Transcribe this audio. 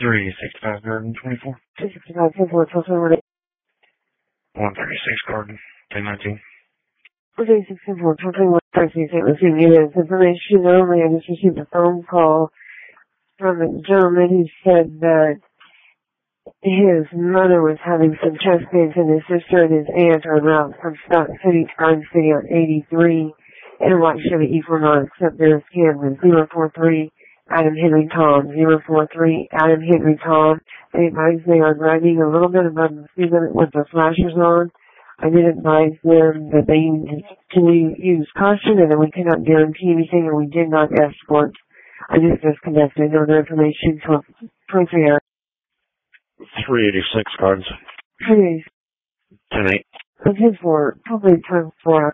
36524. 265 10 136 Garden, 1019. 364 21 receiving units information only. I just received a phone call from a gentleman who said that his mother was having some chest pains and his sister and his aunt are route from Stock City to Garden City on 83 in a white Chevy Equinox up there in Kansas. 043 Adam Henry Tom. 043 Adam Henry Tom. They advise they are driving a little bit above the speed limit with the flashers on. I did advise them that they need to use caution and that we cannot guarantee anything and we did not escort. I just disconnected. No other information to appropriate. 386 Gardens. Please. 10-8. Okay, for probably time for